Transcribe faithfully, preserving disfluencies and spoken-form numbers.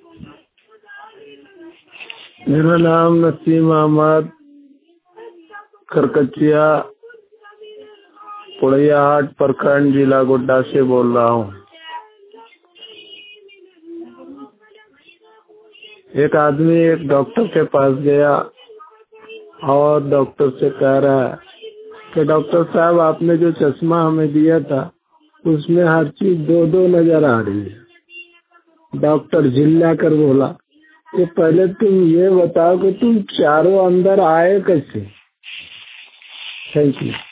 मेरा नाम नसीम अहमद, खरकचिया पुड़ैया हाट प्रखंड, जिला गोड्डा से बोल रहा हूँ। एक आदमी एक डॉक्टर के पास गया और डॉक्टर से कह रहा है कि डॉक्टर साहब, आपने जो चश्मा हमें दिया था उसमें हर चीज दो दो नजर आ रही है। डॉक्टर झिल्ला कर बोला कि पहले तुम ये बताओ कि तुम चारों अंदर आए कैसे। Thank you.